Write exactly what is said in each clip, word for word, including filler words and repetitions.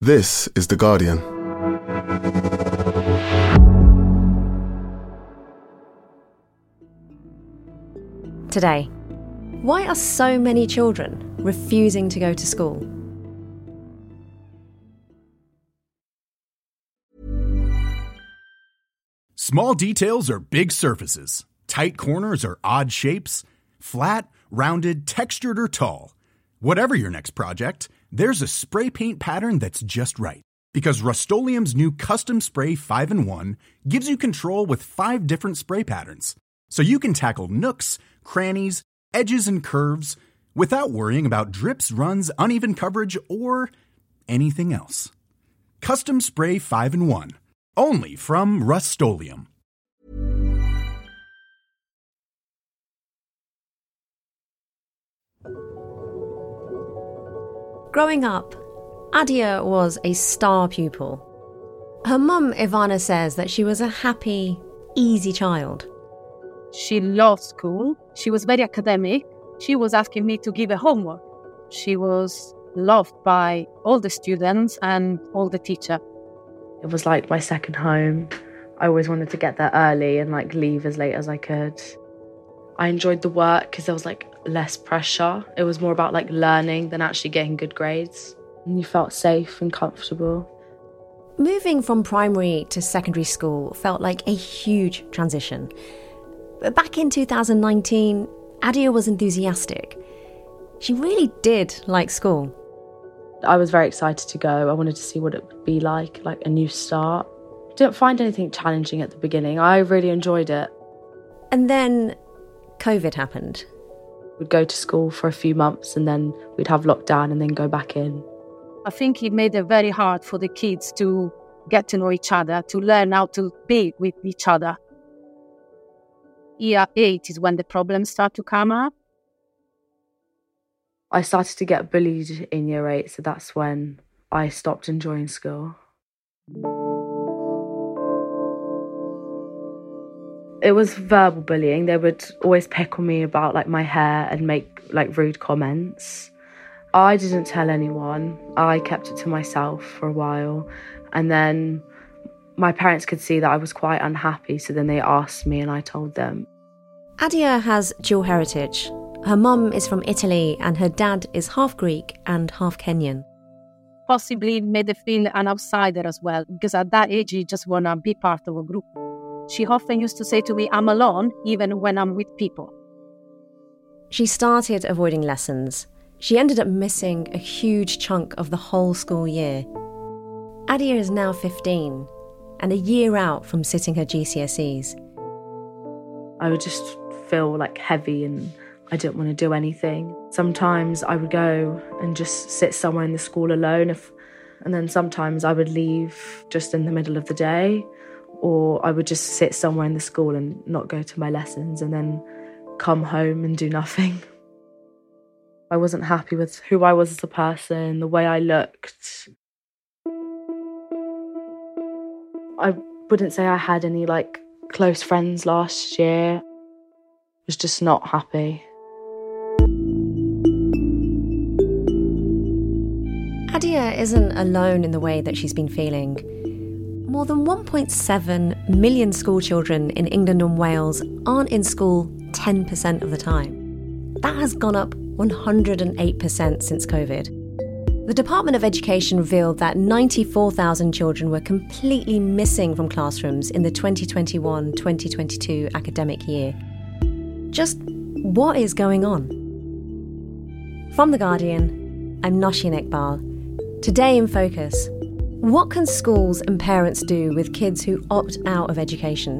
This is The Guardian. Today, why are so many children refusing to go to school? Small details are big surfaces. Tight corners are odd shapes. Flat, rounded, textured, or tall. Whatever your next project, there's a spray paint pattern that's just right. Because Rust-Oleum's new Custom Spray five in one gives you control with five different spray patterns. So you can tackle nooks, crannies, edges, and curves without worrying about drips, runs, uneven coverage, or anything else. Custom Spray five in one. Only from Rust-Oleum. Growing up, Adia was a star pupil. Her mum, Ivana, says that she was a happy, easy child. She loved school. She was very academic. She was asking me to give her homework. She was loved by all the students and all the teachers. It was like my second home. I always wanted to get there early and like leave as late as I could. I enjoyed the work because there was like less pressure. It was more about like learning than actually getting good grades. And you felt safe and comfortable. Moving from primary to secondary school felt like a huge transition. But back in two thousand nineteen, Adia was enthusiastic. She really did like school. I was very excited to go. I wanted to see what it would be like, like a new start. Didn't find anything challenging at the beginning. I really enjoyed it. And then COVID happened. We'd go to school for a few months and then we'd have lockdown and then go back in. I think it made it very hard for the kids to get to know each other, to learn how to be with each other. Year eight is when the problems start to come up. I started to get bullied in year eight, so that's when I stopped enjoying school. It was verbal bullying. They would always pick on me about like my hair and make like rude comments. I didn't tell anyone. I kept it to myself for a while. And then my parents could see that I was quite unhappy, so then they asked me and I told them. Adia has dual heritage. Her mum is from Italy and her dad is half Greek and half Kenyan. Possibly made her feel an outsider as well, because at that age you just want to be part of a group. She often used to say to me, I'm alone, even when I'm with people. She started avoiding lessons. She ended up missing a huge chunk of the whole school year. Adia is now fifteen and a year out from sitting her G C S Es. I would just feel like heavy and I didn't want to do anything. Sometimes I would go and just sit somewhere in the school alone, if, and then sometimes I would leave just in the middle of the day, or I would just sit somewhere in the school and not go to my lessons and then come home and do nothing. I wasn't happy with who I was as a person, the way I looked. I wouldn't say I had any like close friends last year. I was just not happy. Adia isn't alone in the way that she's been feeling. More than one point seven million school children in England and Wales aren't in school ten percent of the time. That has gone up one hundred eight percent since COVID. The Department of Education revealed that ninety-four thousand children were completely missing from classrooms in the twenty twenty-one twenty twenty-two academic year. Just what is going on? From The Guardian, I'm Nosheen Iqbal. Today in Focus, what can schools and parents do with kids who opt out of education?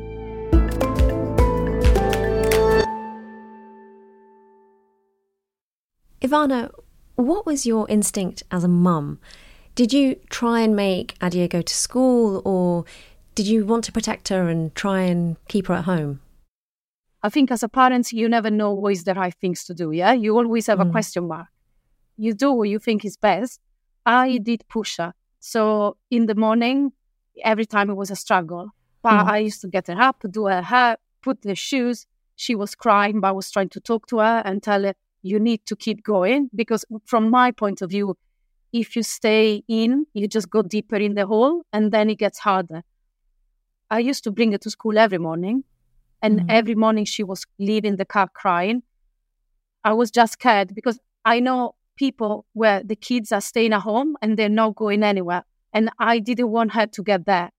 Ivana, what was your instinct as a mum? Did you try and make Adia go to school, or did you want to protect her and try and keep her at home? I think as a parent, you never know what is the right things to do, yeah? You always have mm. a question mark. You do what you think is best. I did push her. So in the morning, every time it was a struggle. But mm. I used to get her up, do her hair, put the shoes. She was crying, but I was trying to talk to her and tell her, you need to keep going. Because from my point of view, if you stay in, you just go deeper in the hole and then it gets harder. I used to bring her to school every morning, and mm-hmm. every morning she was leaving the car crying. I was just scared because I know people where the kids are staying at home and they're not going anywhere. And I didn't want her to get there.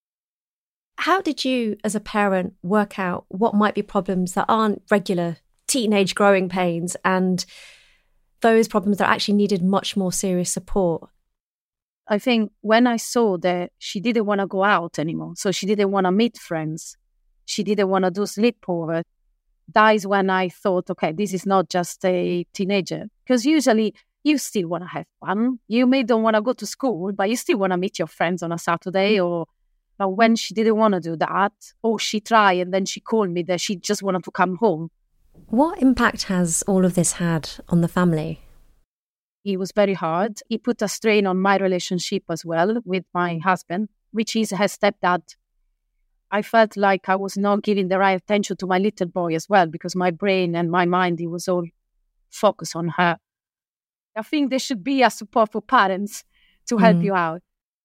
How did you, as a parent, work out what might be problems that aren't regular teenage growing pains and those problems that actually needed much more serious support? I think when I saw that she didn't want to go out anymore, so she didn't want to meet friends, she didn't want to do sleepover, that is when I thought, okay, this is not just a teenager. Because usually you still want to have fun. You may don't want to go to school, but you still want to meet your friends on a Saturday. Or but when she didn't want to do that, or she tried and then she called me that she just wanted to come home. What impact has all of this had on the family? It was very hard. It put a strain on my relationship as well with my husband, which is her stepdad. I felt like I was not giving the right attention to my little boy as well, because my brain and my mind, it was all focused on her. I think there should be a support for parents to help mm. you out.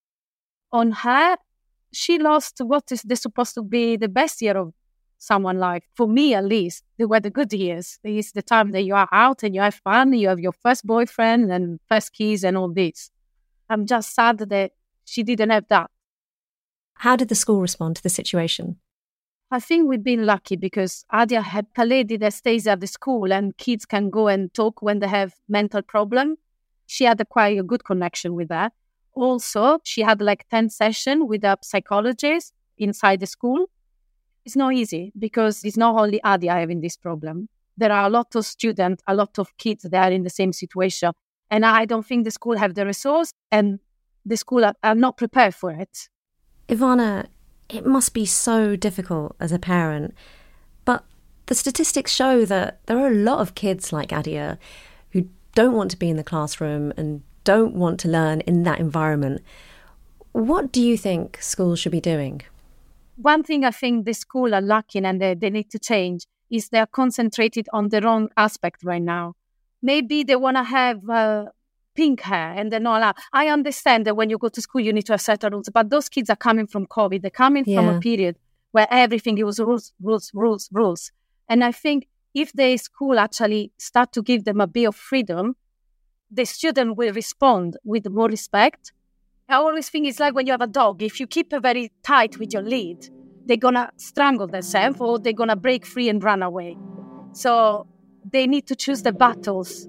On her, she lost what is supposed to be the best year of someone's life. For me, at least, they were the good years. It's the time that you are out and you have fun, you have your first boyfriend and first kiss and all this. I'm just sad that she didn't have that. How did the school respond to the situation? I think we've been lucky because Adia had a lady that stays at the school and kids can go and talk when they have mental problem. She had a quite a good connection with that. Also, she had like ten sessions with a psychologist inside the school. It's not easy because it's not only Adia having this problem. There are a lot of students, a lot of kids that are in the same situation. And I don't think the school have the resource and the school are, are not prepared for it. Ivana, it must be so difficult as a parent, but the statistics show that there are a lot of kids like Adia who don't want to be in the classroom and don't want to learn in that environment. What do you think schools should be doing? One thing I think the school are lacking and they, they need to change is they're concentrated on the wrong aspect right now. Maybe they want to have uh, pink hair and they're not allowed. I understand that when you go to school, you need to have certain rules, but those kids are coming from COVID. They're coming yeah. from a period where everything it was rules, rules, rules, rules. And I think if the school actually start to give them a bit of freedom, the student will respond with more respect. I always think it's like when you have a dog. If you keep it very tight with your lead, they're going to strangle themselves or they're going to break free and run away. So they need to choose the battles.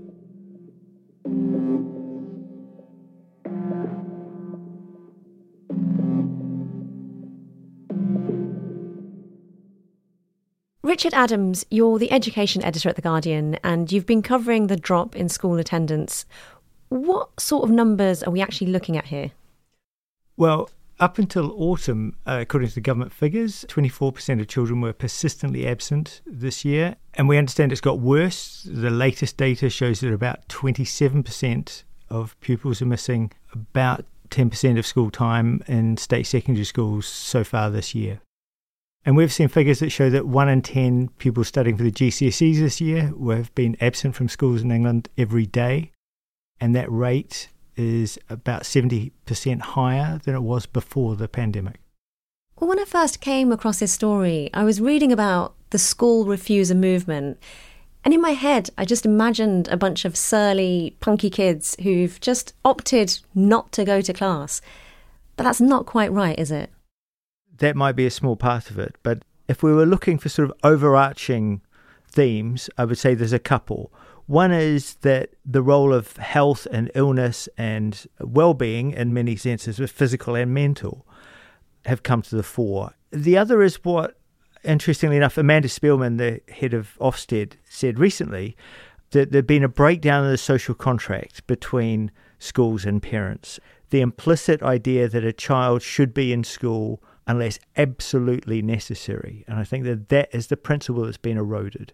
Richard Adams, you're the education editor at The Guardian and you've been covering the drop in school attendance. What sort of numbers are we actually looking at here? Well, up until autumn, uh, according to the government figures, twenty-four percent of children were persistently absent this year. And we understand it's got worse. The latest data shows that about twenty-seven percent of pupils are missing about ten percent of school time in state secondary schools so far this year. And we've seen figures that show that one in ten pupils studying for the G C S Es this year have been absent from schools in England every day. And that rate is about seventy percent higher than it was before the pandemic. Well, when I first came across this story, I was reading about the school refuser movement. And in my head, I just imagined a bunch of surly, punky kids who've just opted not to go to class. But that's not quite right, is it? That might be a small part of it. But if we were looking for sort of overarching themes, I would say there's a couple. One is that the role of health and illness and well-being in many senses, physical and mental, have come to the fore. The other is what, interestingly enough, Amanda Spielman, the head of Ofsted, said recently, that there'd been a breakdown of the social contract between schools and parents. The implicit idea that a child should be in school unless absolutely necessary. And I think that that is the principle that's been eroded.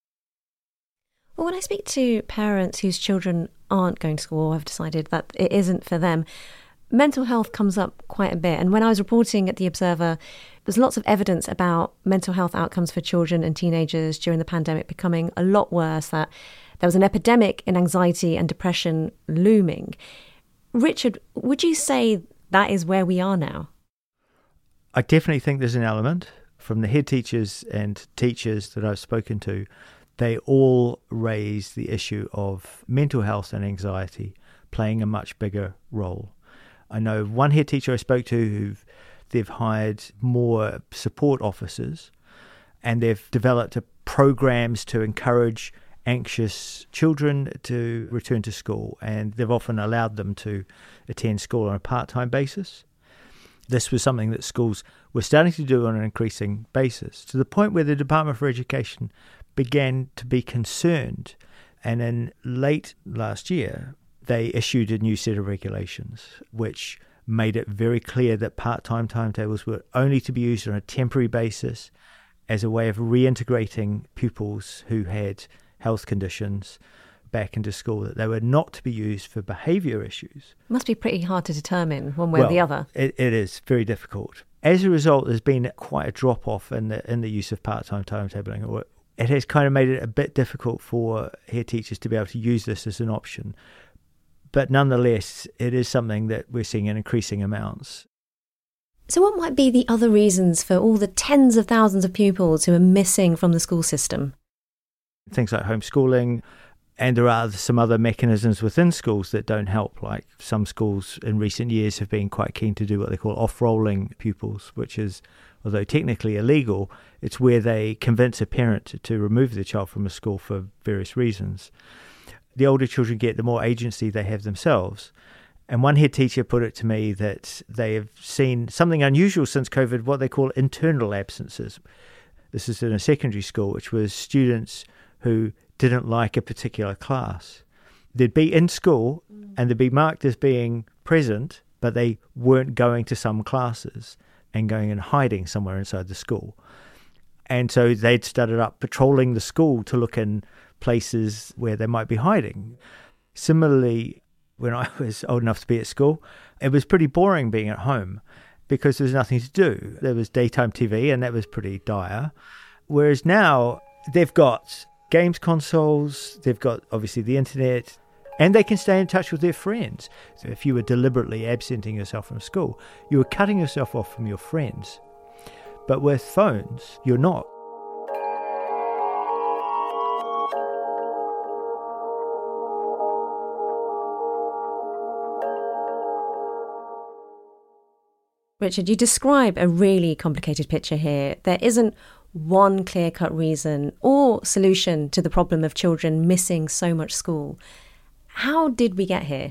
Well, when I speak to parents whose children aren't going to school or have decided that it isn't for them, mental health comes up quite a bit. And when I was reporting at The Observer, there's lots of evidence about mental health outcomes for children and teenagers during the pandemic becoming a lot worse, that there was an epidemic in anxiety and depression looming. Richard, would you say that is where we are now? I definitely think there's an element. From the head teachers and teachers that I've spoken to, they all raise the issue of mental health and anxiety playing a much bigger role. I know one head teacher I spoke to who've they've hired more support officers, and they've developed a programs to encourage anxious children to return to school, and they've often allowed them to attend school on a part-time basis. This was something that schools were starting to do on an increasing basis, to the point where the Department for Education began to be concerned, and in late last year they issued a new set of regulations which made it very clear that part-time timetables were only to be used on a temporary basis as a way of reintegrating pupils who had health conditions back into school, that they were not to be used for behaviour issues. Must be pretty hard to determine one way well, or the other. It, it is very difficult. As a result, there's been quite a drop-off in the, in the use of part-time timetabling. It has kind of made it a bit difficult for head teachers to be able to use this as an option. But nonetheless, it is something that we're seeing in increasing amounts. So what might be the other reasons for all the tens of thousands of pupils who are missing from the school system? Things like homeschooling, and there are some other mechanisms within schools that don't help. Like some schools in recent years have been quite keen to do what they call off-rolling pupils, which is, although technically illegal, it's where they convince a parent to, to remove their child from a school for various reasons. The older children get, the more agency they have themselves. And one head teacher put it to me that they have seen something unusual since COVID, what they call internal absences. This is in a secondary school, which was students who didn't like a particular class. They'd be in school and they'd be marked as being present, but they weren't going to some classes and going and hiding somewhere inside the school. And so they'd started up patrolling the school to look in places where they might be hiding. Similarly, when I was old enough to be at school, it was pretty boring being at home because there was nothing to do. There was daytime T V and that was pretty dire. Whereas now they've got games consoles, they've got obviously the internet, and they can stay in touch with their friends. So if you were deliberately absenting yourself from school, you were cutting yourself off from your friends. But with phones, you're not. Richard, you describe a really complicated picture here. There isn't one clear-cut reason or solution to the problem of children missing so much school. How did we get here?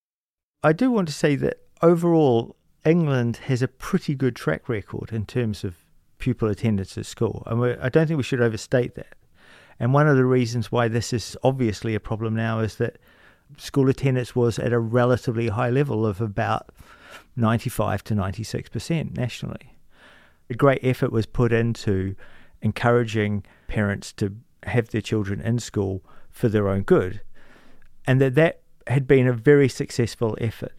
I do want to say that overall, England has a pretty good track record in terms of pupil attendance at school. And I don't think we should overstate that. And one of the reasons why this is obviously a problem now is that school attendance was at a relatively high level of about ninety-five to ninety-six percent nationally. A great effort was put into encouraging parents to have their children in school for their own good, and that that had been a very successful effort.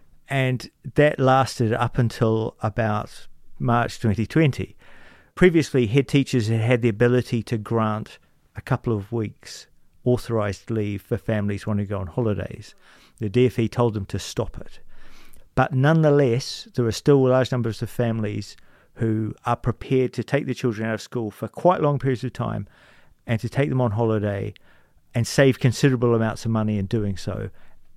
And that lasted up until about March twenty twenty. Previously, head teachers had had the ability to grant a couple of weeks authorised leave for families wanting to go on holidays. The D F E told them to stop it. But nonetheless, there are still large numbers of families who are prepared to take their children out of school for quite long periods of time and to take them on holiday and save considerable amounts of money in doing so,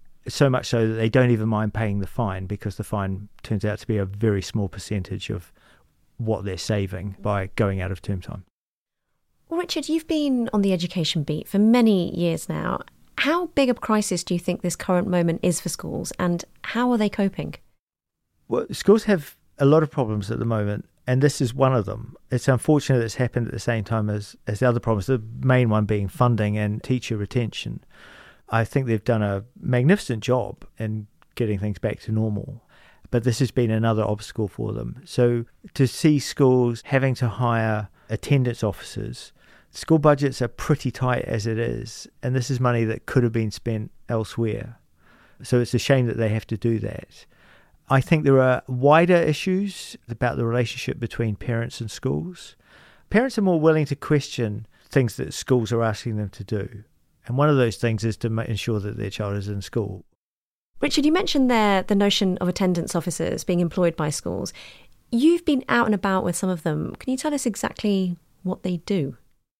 so much so that they don't even mind paying the fine, because the fine turns out to be a very small percentage of what they're saving by going out of term time. Well, Richard, you've been on the education beat for many years now. How big a crisis do you think this current moment is for schools, and how are they coping? Well, schools have a lot of problems at the moment, and this is one of them. It's unfortunate it's happened at the same time as, as the other problems, the main one being funding and teacher retention. I think they've done a magnificent job in getting things back to normal, but this has been another obstacle for them. So to see schools having to hire attendance officers, school budgets are pretty tight as it is, and this is money that could have been spent elsewhere. So it's a shame that they have to do that. I think there are wider issues about the relationship between parents and schools. Parents are more willing to question things that schools are asking them to do. And one of those things is to ensure that their child is in school. Richard, you mentioned there the notion of attendance officers being employed by schools. You've been out and about with some of them. Can you tell us exactly what they do?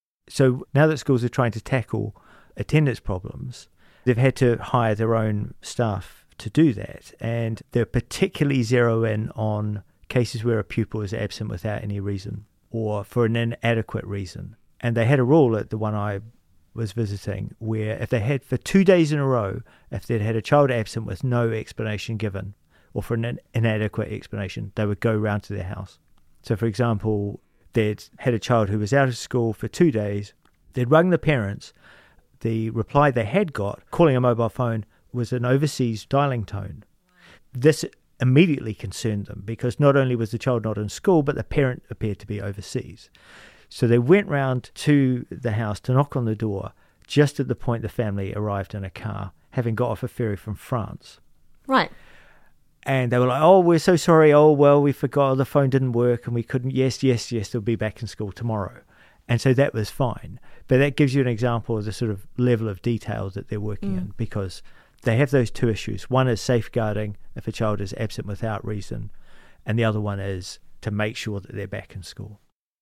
So now that schools are trying to tackle attendance problems, they've had to hire their own staff to do that. And they're particularly zero in on cases where a pupil is absent without any reason or for an inadequate reason. And they had a rule at the one I was visiting where if they had for two days in a row, if they'd had a child absent with no explanation given or for an inadequate explanation, they would go round to their house. So, for example, they'd had a child who was out of school for two days. They'd rung the parents. The reply they had got, calling a mobile phone, was an overseas dialing tone. This immediately concerned them because not only was the child not in school, but the parent appeared to be overseas. So they went round to the house to knock on the door just at the point the family arrived in a car, having got off a ferry from France. Right. And they were like, oh, we're so sorry. Oh, well, we forgot the phone didn't work and we couldn't. Yes, yes, yes, they'll be back in school tomorrow. And so that was fine. But that gives you an example of the sort of level of detail that they're working mm. in, because they have those two issues. One is safeguarding if a child is absent without reason, and the other one is to make sure that they're back in school.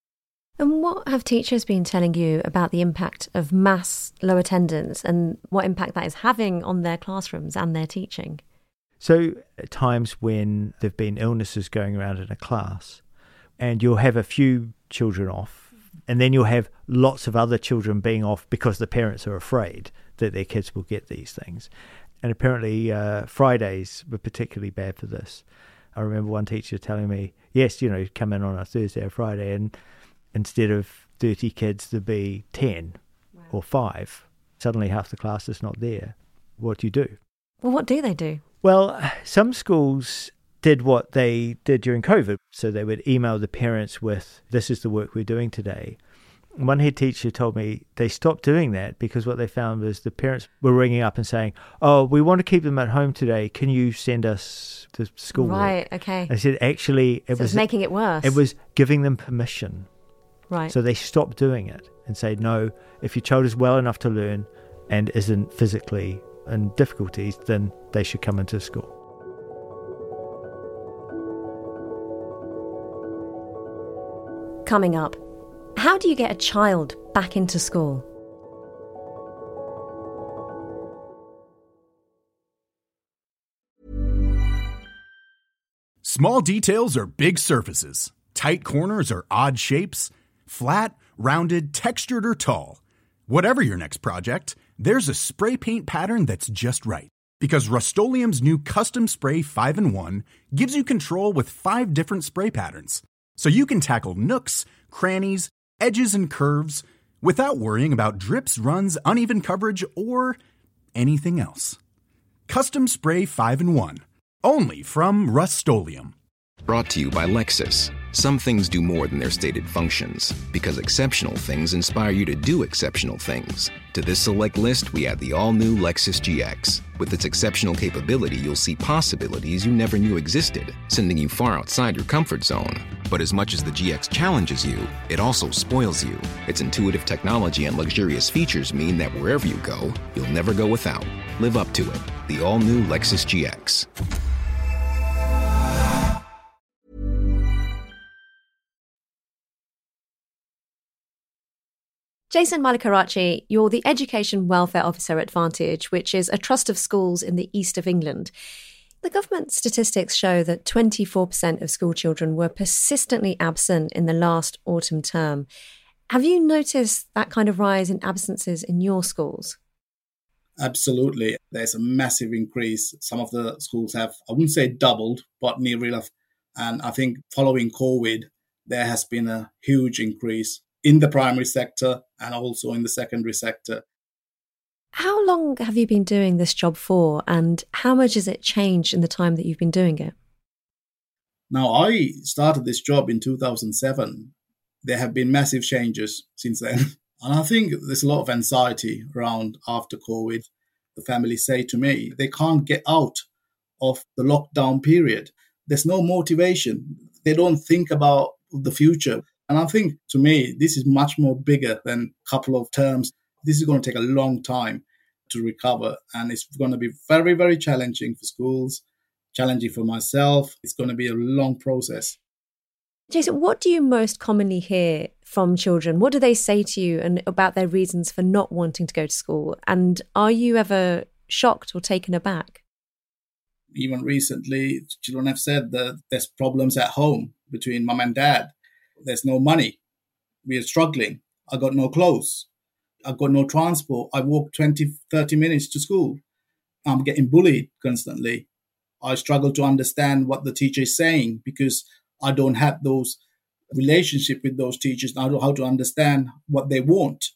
And what have teachers been telling you about the impact of mass low attendance and what impact that is having on their classrooms and their teaching? So at times when there have been illnesses going around in a class, and you'll have a few children off, and then you'll have lots of other children being off because the parents are afraid that their kids will get these things. And apparently uh, Fridays were particularly bad for this. I remember one teacher telling me, yes, you know, come in on a Thursday or Friday, and instead of thirty kids, there'd be ten wow. or five. Suddenly half the class is not there. What do you do? Well, what do they do? Well, some schools did what they did during COVID. So they would email the parents with, this is the work we're doing today. One head teacher told me they stopped doing that because what they found was the parents were ringing up and saying, oh, we want to keep them at home today. Can you send us the schoolwork? Right, okay. I said, actually, it so was it's making it worse. It was giving them permission. Right. So they stopped doing it and say, no, if your child is well enough to learn and isn't physically in difficulties, then they should come into school. Coming up, how do you get a child back into school? Small details are big surfaces. Tight corners are odd shapes. Flat, rounded, textured, or tall. Whatever your next project, there's a spray paint pattern that's just right. Because Rust-Oleum's new Custom Spray five in one gives you control with five different spray patterns. So you can tackle nooks, crannies, edges, and curves without worrying about drips, runs, uneven coverage, or anything else. Custom Spray five in one. Only from Rust-Oleum. Brought to you by Lexus. Some things do more than their stated functions, because exceptional things inspire you to do exceptional things. To this select list, we add the all-new Lexus G X. With its exceptional capability, you'll see possibilities you never knew existed, sending you far outside your comfort zone. But as much as the G X challenges you, it also spoils you. Its intuitive technology and luxurious features mean that wherever you go, you'll never go without. Live up to it. The all-new Lexus G X. Jason Mallikarachchi, you're the Education Welfare Officer at Vantage, which is a trust of schools in the east of England. The government statistics show that twenty-four percent of school children were persistently absent in the last autumn term. Have you noticed that kind of rise in absences in your schools? Absolutely. There's a massive increase. Some of the schools have, I wouldn't say doubled, but nearly enough. And I think following COVID, there has been a huge increase in the primary sector and also in the secondary sector. How long have you been doing this job for, and how much has it changed in the time that you've been doing it? Now, I started this job in two thousand seven. There have been massive changes since then. And I think there's a lot of anxiety around after COVID. The families say to me, they can't get out of the lockdown period. There's no motivation. They don't think about the future. And I think, to me, this is much more bigger than a couple of terms. This is going to take a long time. to recover. And it's going to be very, very challenging for schools, challenging for myself. It's going to be a long process. Jason, what do you most commonly hear from children? What do they say to you and about their reasons for not wanting to go to school? And are you ever shocked or taken aback? Even recently, children have said that there's problems at home between mum and dad. There's no money. We are struggling. I got no clothes. I got no transport. I walk twenty, thirty minutes to school. I'm getting bullied constantly. I struggle to understand what the teacher is saying because I don't have those relationship with those teachers. I don't know how to understand what they want.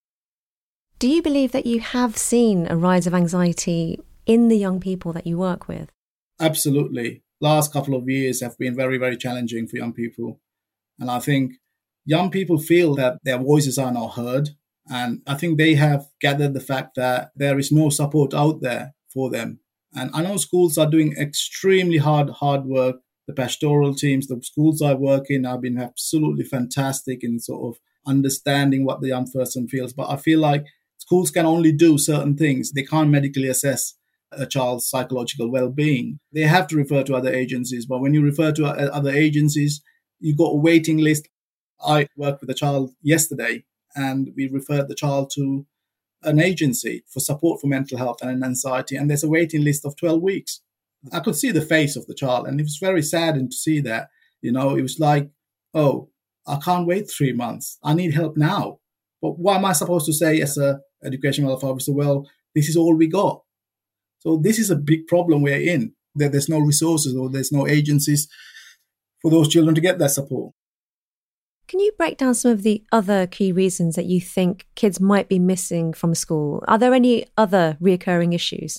Do you believe that you have seen a rise of anxiety in the young people that you work with? Absolutely. Last couple of years have been very, very challenging for young people. And I think young people feel that their voices are not heard. And I think they have gathered the fact that there is no support out there for them. And I know schools are doing extremely hard, hard work. The pastoral teams, the schools I work in have been absolutely fantastic in sort of understanding what the young person feels. But I feel like schools can only do certain things. They can't medically assess a child's psychological well-being. They have to refer to other agencies. But when you refer to other agencies, you got a waiting list. I worked with a child yesterday and we referred the child to an agency for support for mental health and anxiety. And there's a waiting list of twelve weeks. I could see the face of the child and it was very saddening to see that. You know, it was like, oh, I can't wait three months. I need help now. But what am I supposed to say as a education welfare officer? Well, this is all we got. So this is a big problem we're in, that there's no resources or there's no agencies for those children to get that support. Can you break down some of the other key reasons that you think kids might be missing from school? Are there any other reoccurring issues?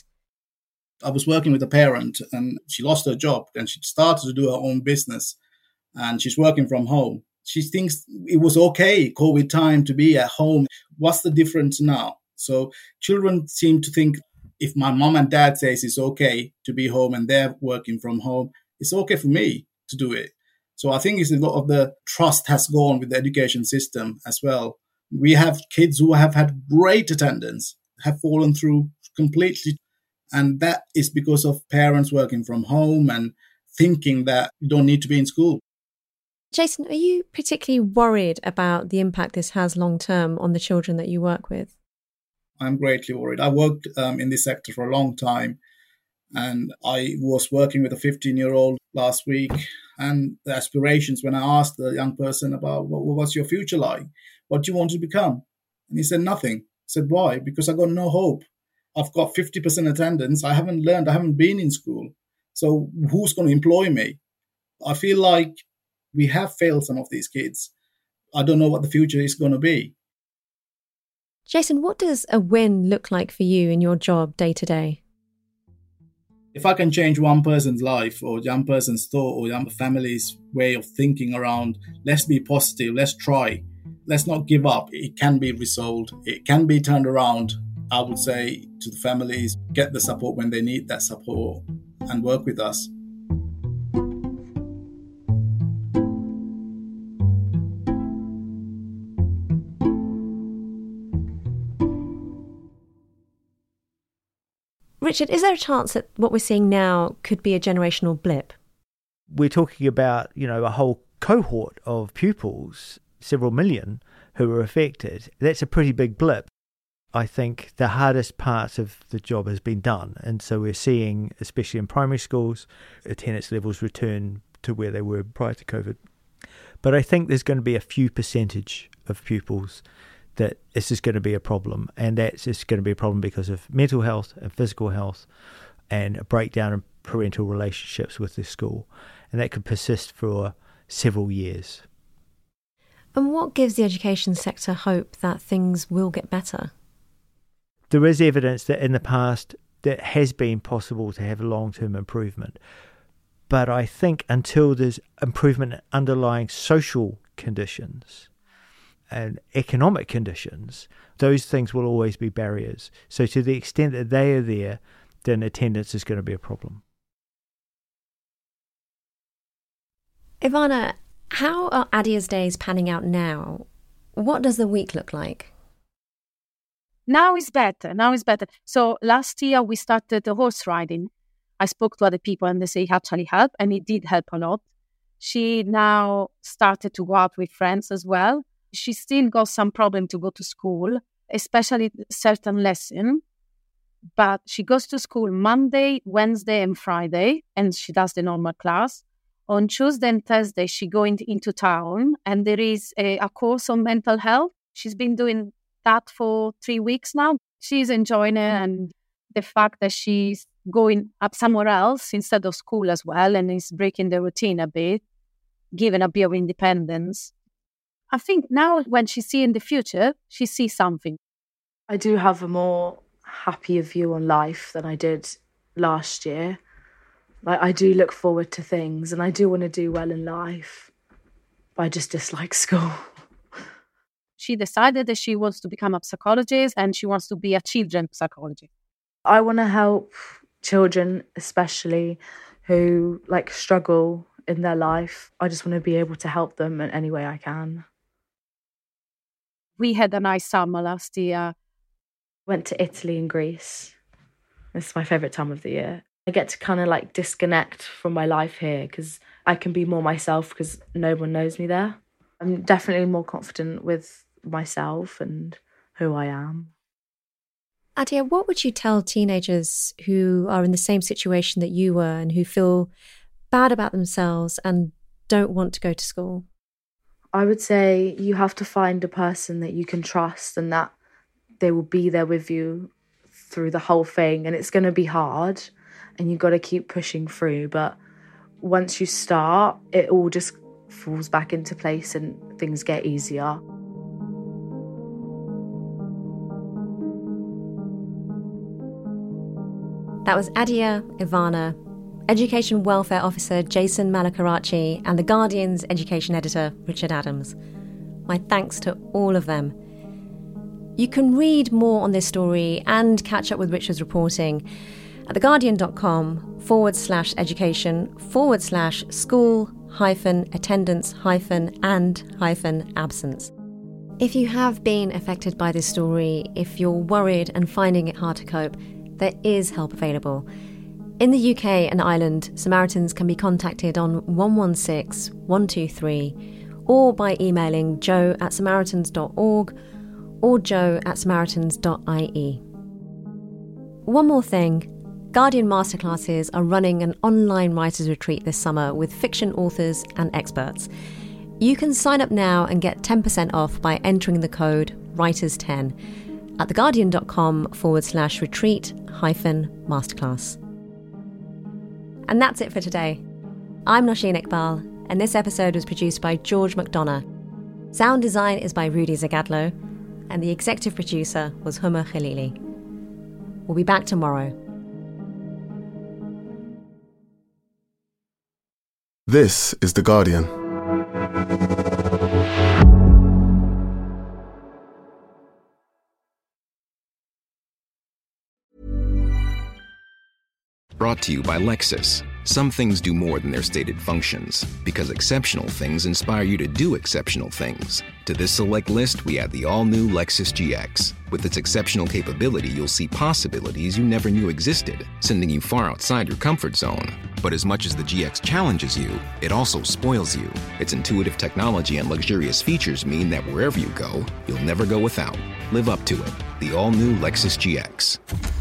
I was working with a parent and she lost her job and she started to do her own business and she's working from home. She thinks it was okay, COVID time, to be at home. What's the difference now? So children seem to think if my mom and dad says it's okay to be home and they're working from home, it's okay for me to do it. So I think it's a lot of the trust has gone with the education system as well. We have kids who have had great attendance, have fallen through completely. And that is because of parents working from home and thinking that you don't need to be in school. Jason, are you particularly worried about the impact this has long term on the children that you work with? I'm greatly worried. I worked um, in this sector for a long time and I was working with a fifteen-year-old last week and the aspirations, when I asked the young person about what what's your future like, what do you want to become? And he said nothing. I said, why? Because I got no hope. I've got fifty percent attendance. I haven't learned. I haven't been in school. So who's going to employ me? I feel like we have failed some of these kids. I don't know what the future is going to be. Jason, what does a win look like for you in your job day to day? If I can change one person's life or young person's thought or young family's way of thinking around, let's be positive, let's try, let's not give up. It can be resolved. It can be turned around. I would say to the families, get the support when they need that support and work with us. Richard, is there a chance that what we're seeing now could be a generational blip? We're talking about, you know, a whole cohort of pupils, several million, who are affected. That's a pretty big blip. I think the hardest part of the job has been done. And so we're seeing, especially in primary schools, attendance levels return to where they were prior to COVID. But I think there's going to be a few percentage of pupils that this is going to be a problem. And that's just going to be a problem because of mental health and physical health and a breakdown in parental relationships with the school. And that could persist for several years. And what gives the education sector hope that things will get better? There is evidence that in the past that has been possible to have long-term improvement. But I think until there's improvement in underlying social conditions and economic conditions, those things will always be barriers. So to the extent that they are there, then attendance is going to be a problem. Ivana, how are Adia's days panning out now? What does the week look like? Now it's better. Now it's better. So last year we started the horse riding. I spoke to other people and they say it actually helped, and it did help a lot. She now started to go out with friends as well. She still got some problem to go to school, especially certain lesson. But she goes to school Monday, Wednesday, and Friday, and she does the normal class. On Tuesday and Thursday, she going into town, and there is a, a course on mental health. She's been doing that for three weeks now. She's enjoying it, and the fact that she's going up somewhere else instead of school as well, and is breaking the routine a bit, giving a bit of independence. I think now when she sees in the future, she sees something. I do have a more happier view on life than I did last year. Like, I do look forward to things and I do want to do well in life, but I just dislike school. She decided that she wants to become a psychologist and she wants to be a children's psychologist. I want to help children, especially who like struggle in their life. I just want to be able to help them in any way I can. We had a nice summer last year. Went to Italy and Greece. It's my favourite time of the year. I get to kind of like disconnect from my life here because I can be more myself because no one knows me there. I'm definitely more confident with myself and who I am. Adia, what would you tell teenagers who are in the same situation that you were and who feel bad about themselves and don't want to go to school? I would say you have to find a person that you can trust and that they will be there with you through the whole thing. And it's going to be hard and you've got to keep pushing through. But once you start, it all just falls back into place and things get easier. That was Adia, Ivana, Education Welfare Officer Jason Malakarachi, and The Guardian's Education Editor Richard Adams. My thanks to all of them. You can read more on this story and catch up with Richard's reporting at theguardian.com forward slash education forward slash school hyphen attendance hyphen and hyphen absence. If you have been affected by this story, if you're worried and finding it hard to cope, there is help available. In the U K and Ireland, Samaritans can be contacted on one one six, one two three or by emailing joe at samaritans dot org or joe at samaritans dot I E. One more thing, Guardian Masterclasses are running an online writers' retreat this summer with fiction authors and experts. You can sign up now and get ten percent off by entering the code writers ten at theguardian.com forward slash retreat hyphen masterclass. And that's it for today. I'm Nosheen Iqbal, and this episode was produced by George McDonough. Sound design is by Rudy Zagadlo, and the executive producer was Huma Khalili. We'll be back tomorrow. This is The Guardian. Brought to you by Lexus. Some things do more than their stated functions, because exceptional things inspire you to do exceptional things. To this select list, we add the all-new Lexus G X. With its exceptional capability, you'll see possibilities you never knew existed, sending you far outside your comfort zone. But as much as the G X challenges you, it also spoils you. Its intuitive technology and luxurious features mean that wherever you go, you'll never go without. Live up to it. The all-new Lexus G X.